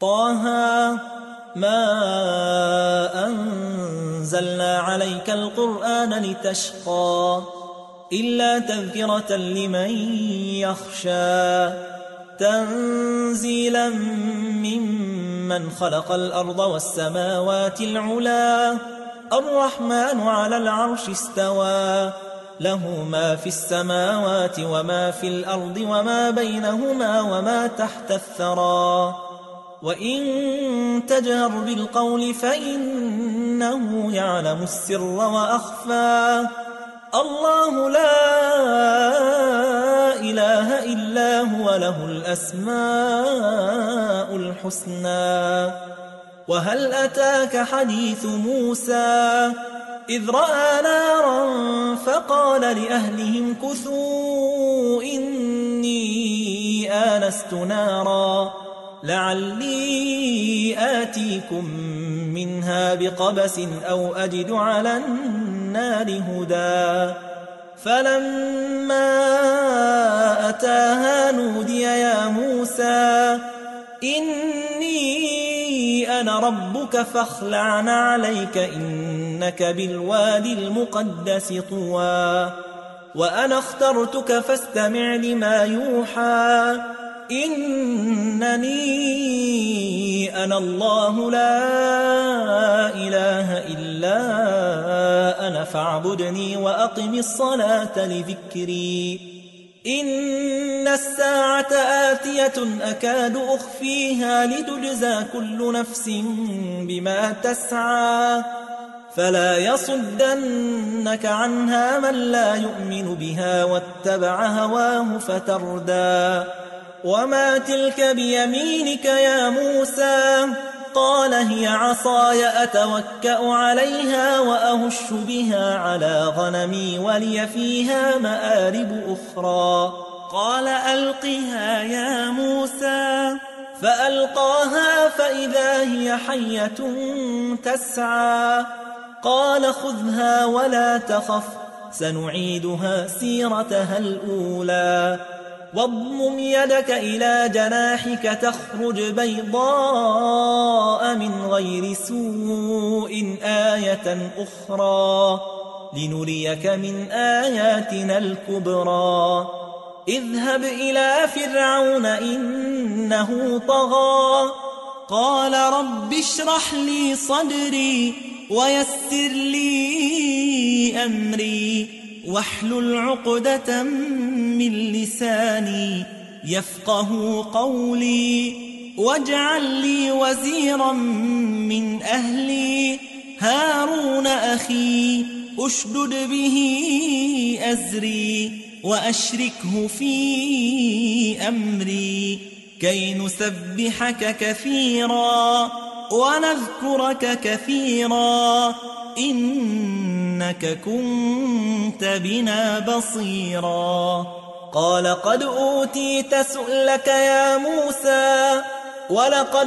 طه ما أنزلنا عليك القرآن لتشقى إلا تذكرة لمن يخشى تنزيلا ممن خلق الأرض والسماوات العلا الرحمن على العرش استوى له ما في السماوات وما في الأرض وما بينهما وما تحت الثرى وإن تجهر بالقول فإنه يعلم السر وأخفى الله لا إله إلا هو له الأسماء الحسنى وهل أتاك حديث موسى إذ رأى نارا فقال لأهلهم كثوا إني آنست نارا لعلي آتيكم منها بقبس أو أجد على النار هدى فلما أتاها نودي يا موسى إني أنا ربك فاخلع عليك إنك بالوادي المقدس طوى وأنا اخترتك فاستمع لما يوحى إنني أنا الله لا إله إلا أنا فاعبدني وأقم الصلاة لذكري إن الساعة آتية أكاد أخفيها لتجزى كل نفس بما تسعى فلا يصدنك عنها من لا يؤمن بها واتبع هواه فتردى وما تلك بيمينك يا موسى قال هي عصاي أتوكأ عليها وأهش بها على غنمي ولي فيها مآرب أخرى قال ألقها يا موسى فألقاها فإذا هي حية تسعى قال خذها ولا تخف سنعيدها سيرتها الأولى واضمم يدك إلى جناحك تخرج بيضاء من غير سوء آية أخرى لنريك من آياتنا الكبرى اذهب إلى فرعون إنه طغى قال رب اشرح لي صدري ويسر لي أمري واحلل عقدة من لساني يفقه قولي واجعل لي وزيرا من أهلي هارون أخي أشدد به أزري وأشركه في أمري كي نسبحك كثيرا ونذكرك كثيرا إنك كنت بنا بصيرا قال قد أوتيت سؤلك يا موسى ولقد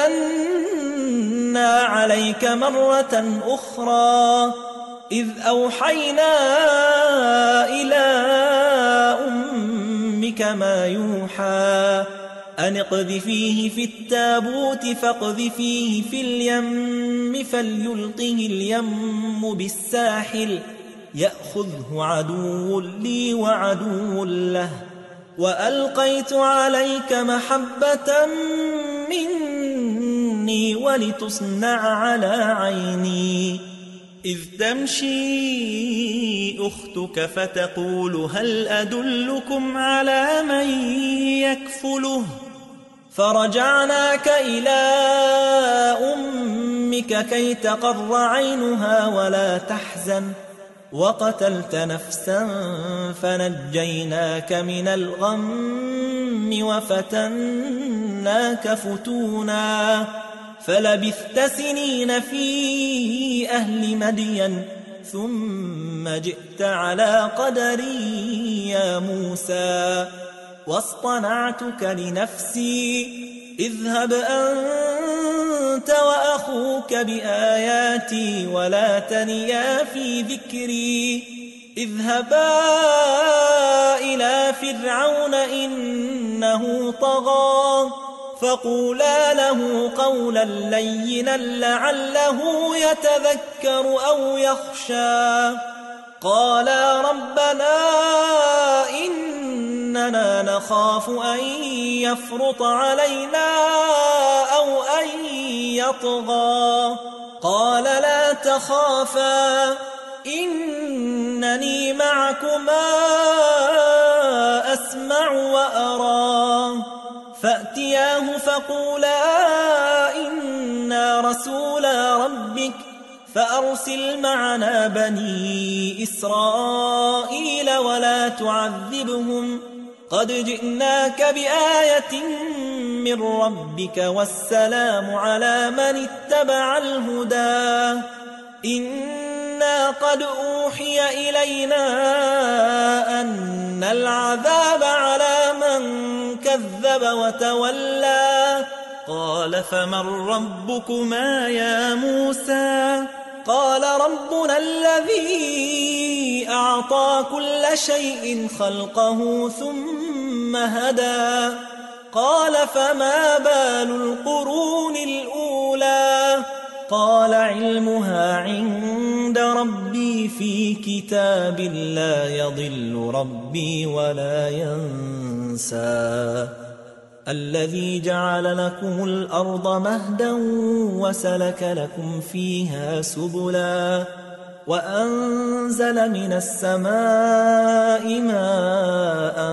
مننا عليك مرة أخرى إذ أوحينا إلى أمك ما يوحى أن اقذفيه في التابوت فاقذفيه في اليم فليلقه اليم بالساحل يأخذه عدو لي وعدو له وألقيت عليك محبة مني ولتصنع على عيني إذ تمشي أختك فتقول هل أدلكم على من يكفله فرجعناك إلى أمك كي تقر عينها ولا تحزن وقتلت نفسا فنجيناك من الغم وفتناك فتونا فلبثت سنين في أهل مدين ثم جئت على قدري يا موسى واصطنعتك لنفسي اذهب أنت وأخوك بآياتي ولا تنيا في ذكري اذهبا إلى فرعون إنه طغى فقولا له قولا لينا لعله يتذكر أو يخشى. قالا ربنا إننا نخاف أن يفرط علينا أو أن يطغى. قال لا تخافا إنني معكما أسمع وأرى. فأتياه فقولا إنا رسولا ربك فأرسل معنا بني إسرائيل ولا تعذبهم قد جئناك بآية من ربك والسلام على من اتبع الهدى. إنا قد أوحي إلينا أن العذاب على من كذب وتولى. قال فمن ربكما يا موسى؟ قال ربنا الذي أعطى كل شيء خلقه ثم هدى. قال فما بال القرون الأولى؟ قال علمها عند ربي في كتاب لا يضل ربي ولا ينسى. الذي جعل لكم الأرض مهدا وسلك لكم فيها سبلا وأنزل من السماء ماء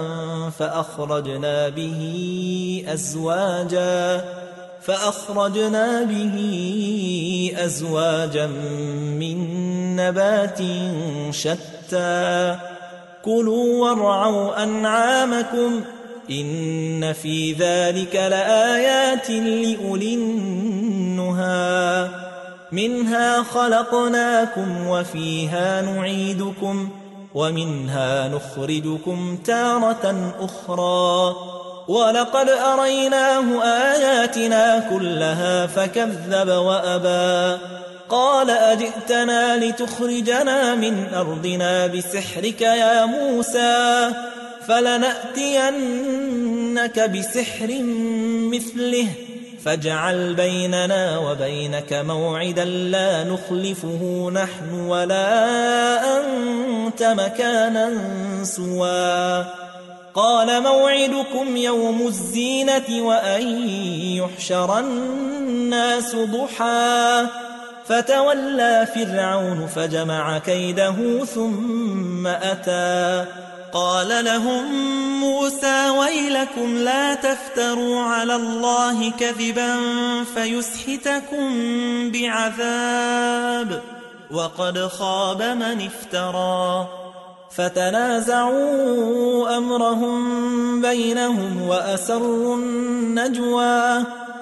فأخرجنا به أزواجا من نبات شتى. كلوا وارعوا أنعامكم إن في ذلك لآيات لأولي النهى. منها خلقناكم وفيها نعيدكم ومنها نخرجكم تارة أخرى. ولقد أريناه آياتنا كلها فكذب وأبى. قال أجئتنا لتخرجنا من أرضنا بسحرك يا موسى؟ فلنأتينك بسحر مثله فاجعل بيننا وبينك موعدا لا نخلفه نحن ولا أنت مكانا سوى. قال موعدكم يوم الزينة وأن يحشر الناس ضحى. فتولى فرعون فجمع كيده ثم أتى. قال لهم موسى ويلكم لا تفتروا على الله كذبا فيسحتكم بعذاب وقد خاب من افترى. فتنازعوا أمرهم بينهم وأسروا النجوى.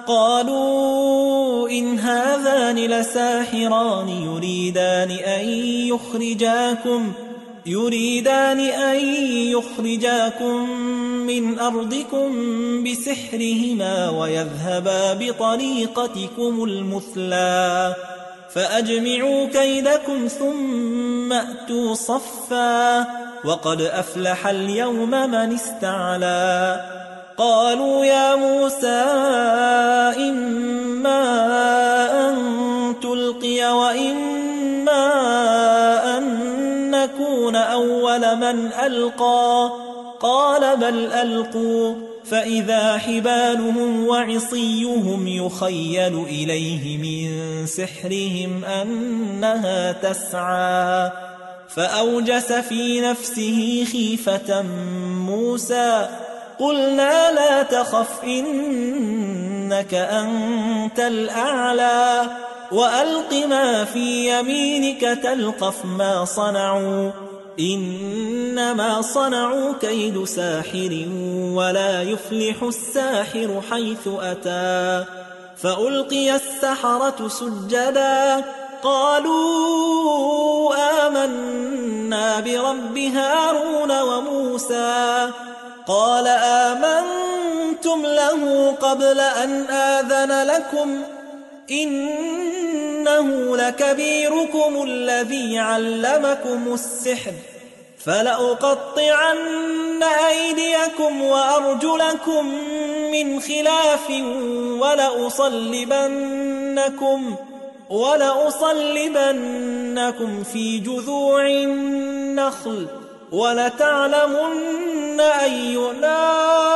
قالوا إن هذان لساحران يريدان أن يخرجاكم من أرضكم بسحرهما ويذهبا بطريقتكم المثلى. فأجمعوا كيدكم ثم أتوا صفا وقد أفلح اليوم من استعلى. قالوا يا موسى إما أن تلقي وإما أن نكون أول من ألقى. قال بل ألقوا فإذا حبالهم وعصيهم يخيل إليه من سحرهم أنها تسعى. فأوجس في نفسه خيفة موسى. قلنا لا تخف إنك أنت الأعلى وألق ما في يمينك تلقف ما صنعوا إنما صنعوا كيد ساحر ولا يفلح الساحر حيث أتى. فألقي السحرة سجدا قالوا آمنا برب هارون وموسى. قال آمنتم له قبل أن آذن لكم إنه لكبيركم الذي علمكم السحر فلأقطعن أيديكم وأرجلكم من خلاف ولأصلبنكم في جذوع النخل ولتعلمن أينا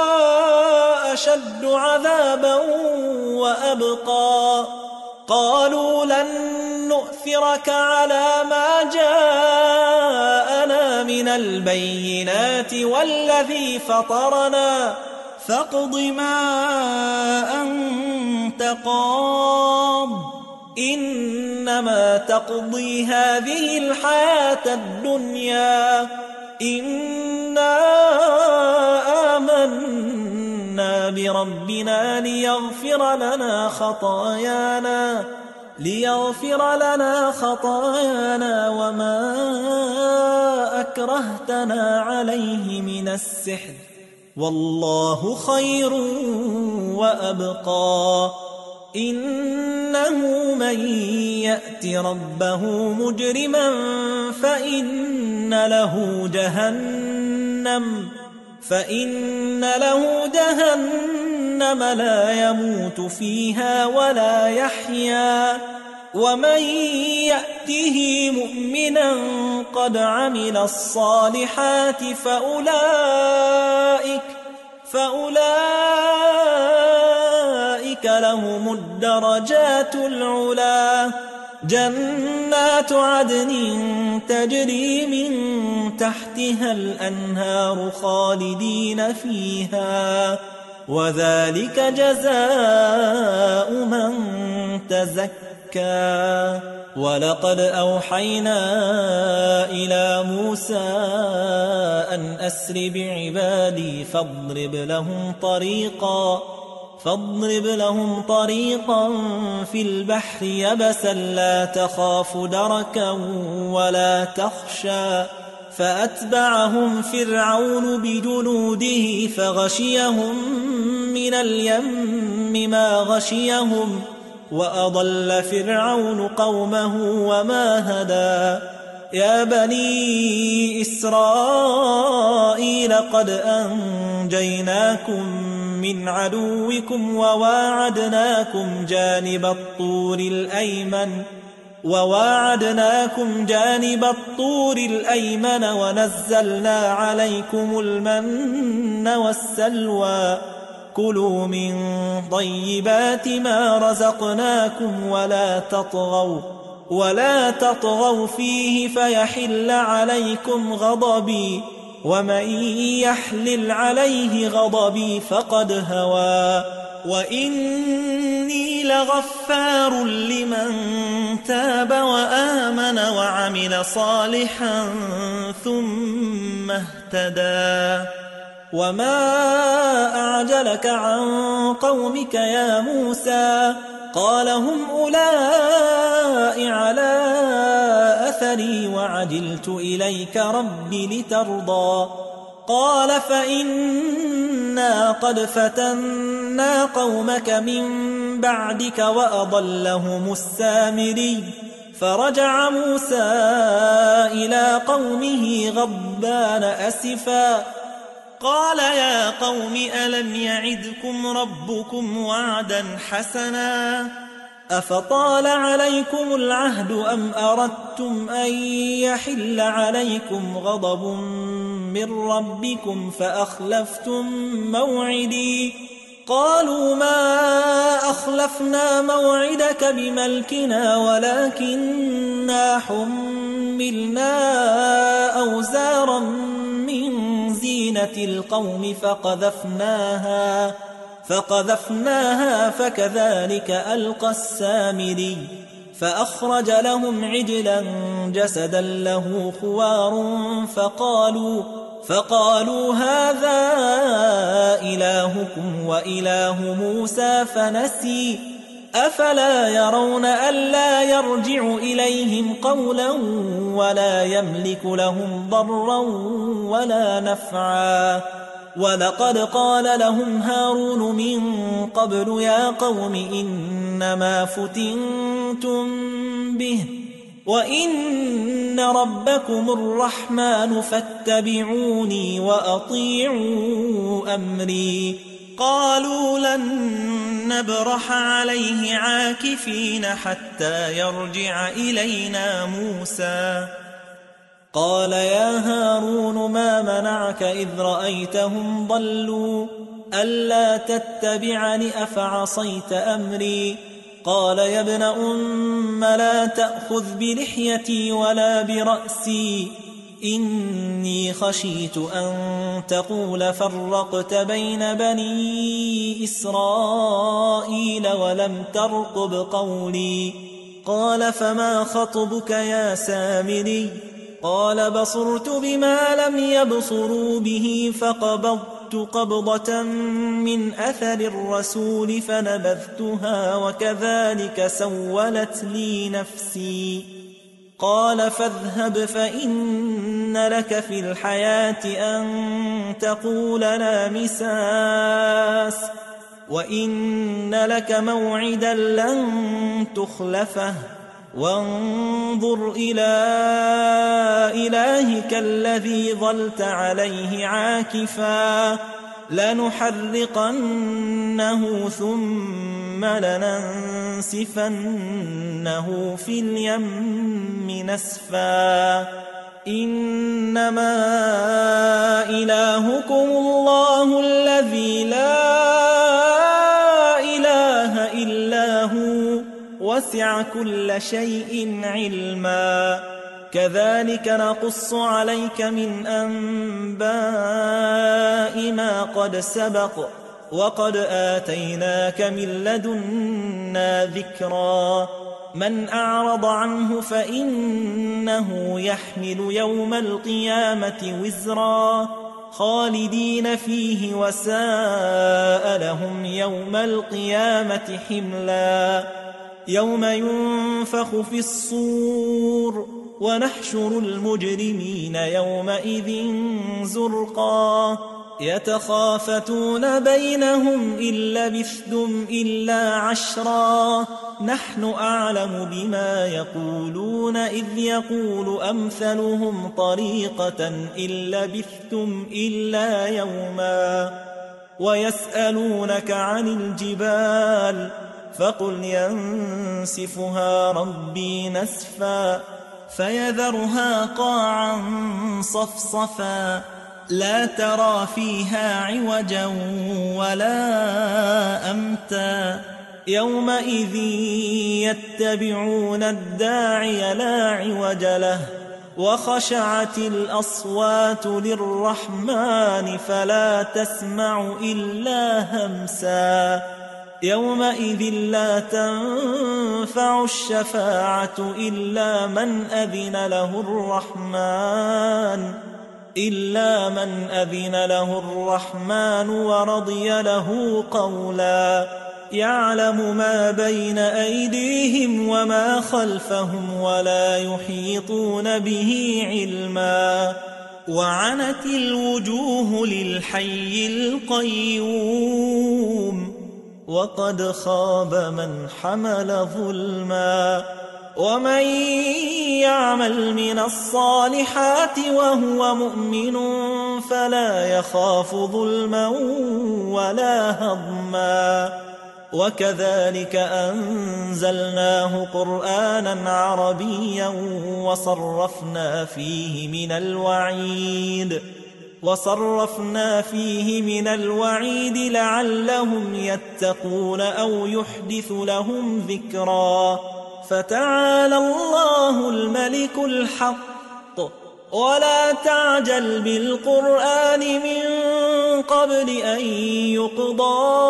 أشد عذابا وأبقى قالوا لن نؤثرك على ما جاءنا من البينات والذي فطرنا فاقض ما أنت قاض إنما تقضي هذه الحياة الدنيا إنا آمنا بربنا ليغفر لنا خطايانا وما أكرهتنا عليه من السحر والله خير وأبقى إنه من يأت ربه مجرما فإن له جهنم لا يموت فيها ولا يحيا ومن يأته مؤمنا قد عمل الصالحات فأولئك لهم الدرجات العلا جنات عدن تجري من تحتها الأنهار خالدين فيها وذلك جزاء من تزكى ولقد أوحينا إلى موسى أن أسر بعبادي فاضرب لهم طريقا في البحر يبسا لا تخاف دركا ولا تخشى فأتبعهم فرعون بجنوده فغشيهم من اليم ما غشيهم وأضل فرعون قومه وما هدى يا بني إسرائيل قد أنجيناكم من عدوكم وواعدناكم جانب الطور الأيمن ونزلنا عليكم المن والسلوى كلوا من طيبات ما رزقناكم ولا تطغوا فيه فيحل عليكم غضبي ومن يحلل عليه غضبي فقد هوى وإني لغفار لمن تاب وآمن وعمل صالحا ثم اهتدى وما أعجلك عن قومك يا موسى قال هم أولئك على أثري وعجلت إليك رب لترضى قال فإنا قد فتنا قومك من بعدك وأضلهم السامري فرجع موسى إلى قومه غضبان أسفا قال يا قوم ألم يعدكم ربكم وعدا حسنا أفطال عليكم العهد أم أردتم أن يحل عليكم غضب من ربكم فأخلفتم موعدي قالوا ما أخلفنا موعدك بملكنا ولكننا حملنا أوزارا من زينة القوم فقذفناها فكذلك ألقى السامري فأخرج لهم عجلا جسدا له خوار فقالوا هذا إلهكم وإله موسى فنسي أفلا يرون ألا يرجع إليهم قولا ولا يملك لهم ضرا ولا نفعا ولقد قال لهم هارون من قبل يا قوم إنما فتنتم به وإن ربكم الرحمن فاتبعوني وأطيعوا أمري قالوا لن نبرح عليه عاكفين حتى يرجع إلينا موسى قال يا هارون ما منعك إذ رأيتهم ضلوا ألا تتبعني أفعصيت أمري قال يا ابن أم لا تأخذ بلحيتي ولا برأسي إني خشيت أن تقول فرقت بين بني إسرائيل ولم ترقب قولي قال فما خطبك يا سامري قال بصرت بما لم يبصروا به فقبضت قبضة من أثر الرسول فنبذتها وكذلك سولت لي نفسي قال فاذهب فإن لك في الحياة أن تقول لا مساس وإن لك موعدا لن تخلفه وانظر إلى إلهك الذي ظلت عليه عاكفا لنحرقنه ثم لننسفنه في اليم نسفا إنما إلهكم الله الذي لا إله إلا هو وسع كل شيء علما كذلك نقص عليك من أنباء ما قد سبق وقد آتيناك من لدنا ذكرا من أعرض عنه فإنه يحمل يوم القيامة وزرا خالدين فيه وساء لهم يوم القيامة حملا يوم ينفخ في الصور ونحشر المجرمين يومئذ زرقا يتخافتون بينهم إن لبثتم إلا عشرا نحن أعلم بما يقولون إذ يقول أمثلهم طريقة إن لبثتم إلا يوما ويسألونك عن الجبال فقل ينسفها ربي نسفا فيذرها قاعا صفصفا لا ترى فيها عوجا ولا أمتا يومئذ يتبعون الداعي لا عوج له وخشعت الأصوات للرحمن فلا تسمع إلا همسا يومئذ لا تنفع الشفاعة إلا من أذن له الرحمن ورضي له قولا يعلم ما بين أيديهم وما خلفهم ولا يحيطون به علما وعنت الوجوه للحي القيوم وقد خاب من حمل ظلما ومن يعمل من الصالحات وهو مؤمن فلا يخاف ظلما ولا هضما وكذلك أنزلناه قرآنا عربيا وصرفنا فيه من الوعيد لعلهم يتقون أو يحدث لهم ذكرا فتعالى الله الملك الحق ولا تعجل بالقرآن من قبل أن يقضى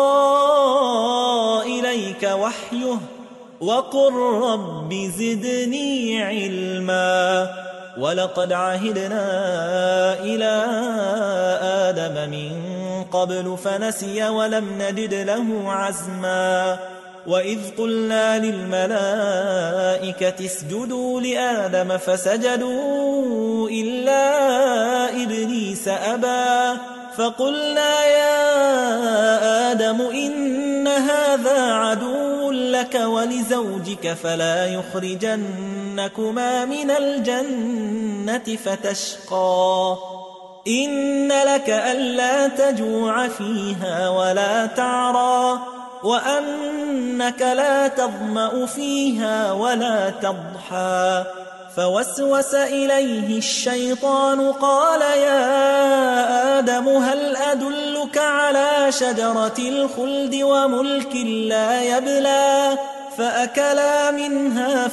إليك وحيه وقل رب زدني علما ولقد عهدنا إلى آدم من قبل فنسي ولم نجد له عزما وإذ قلنا للملائكة اسجدوا لآدم فسجدوا إلا إبليس أبى فقلنا يا آدم إن هذا عدو لك ولزوجك فلا يخرجنكما من الجنة فتشقى إن لك ألا تجوع فيها ولا تعرى وأنك لا تظمأ فيها ولا تضحى فوسوس إليه الشيطان قال يا آدم هل أدلك على شجرة الخلد وملك لا يبلى فأكلا منها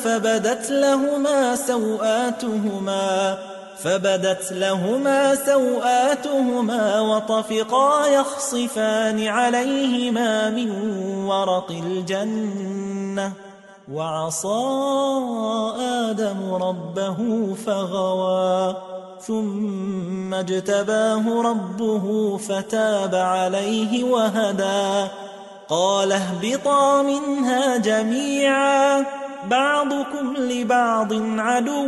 فبدت لهما سوآتهما وطفقا يخصفان عليهما من ورق الجنة وعصى آدم ربه فغوى ثم اجتباه ربه فتاب عليه وهدى قال اهبطا منها جميعا بعضكم لبعض عدو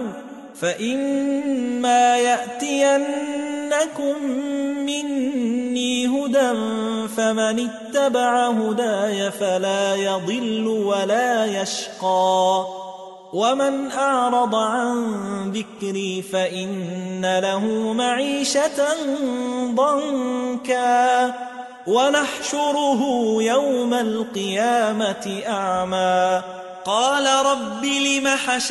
فإما يأتينكم مني هدى فمن اتبع هداي فلا يضل ولا يشقى ومن أعرض عن ذكري فإن له معيشة ضنكا ونحشره يوم القيامة أعمى قال رب لم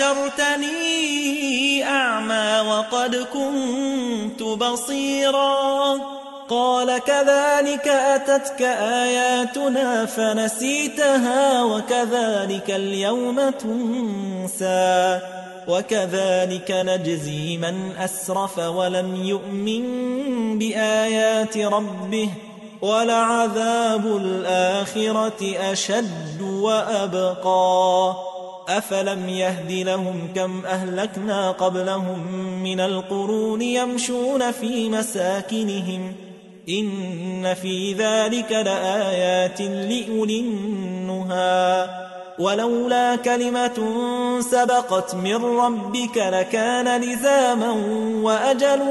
حشرتني أعمى وقد كنت بصيرا قال كذلك أتتك آياتنا فنسيتها وكذلك اليوم تنسى وكذلك نجزي من أسرف ولم يؤمن بآيات ربه ولعذاب الآخرة أشد وأبقى أفلم يهد لهم كم أهلكنا قبلهم من القرون يمشون في مساكنهم إن في ذلك لآيات لأولي النهى ولولا كلمة سبقت من ربك لكان لزاما وأجل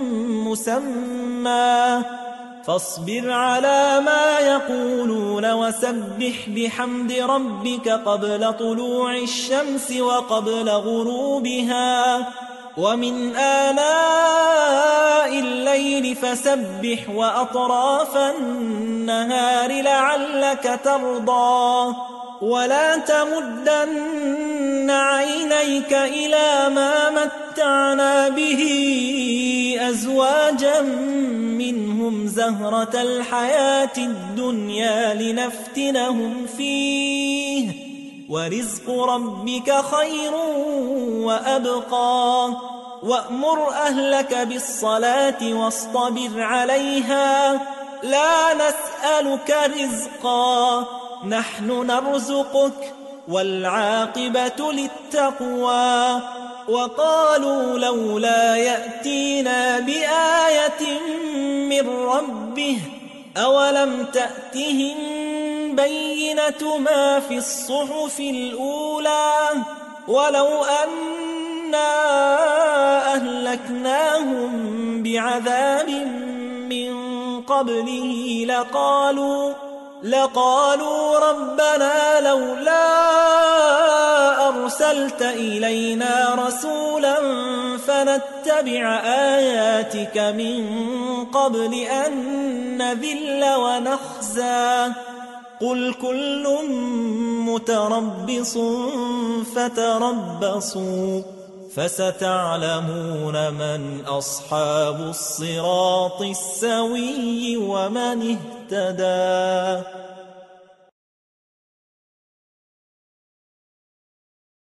مسمى فاصبر على ما يقولون وسبح بحمد ربك قبل طلوع الشمس وقبل غروبها ومن آناء الليل فسبح وأطراف النهار لعلك ترضى ولا تمدن عينيك إلى ما متعنا به أزواجا منهم زهرة الحياة الدنيا لنفتنهم فيه ورزق ربك خير وأبقى وأمر أهلك بالصلاة واصطبر عليها لا نسألك رزقا نحن نرزقك والعاقبة للتقوى وقالوا لولا يأتينا بآية من ربه أولم تأتهم بينة ما في الصحف الأولى ولو أنا أهلكناهم بعذاب من قبله لقالوا ربنا لولا أرسلت إلينا رسولا فنتبع آياتك من قبل أن نذل ونخزى قل كل متربص فتربصوا فستعلمون من أصحاب الصراط السوي ومن اهتدى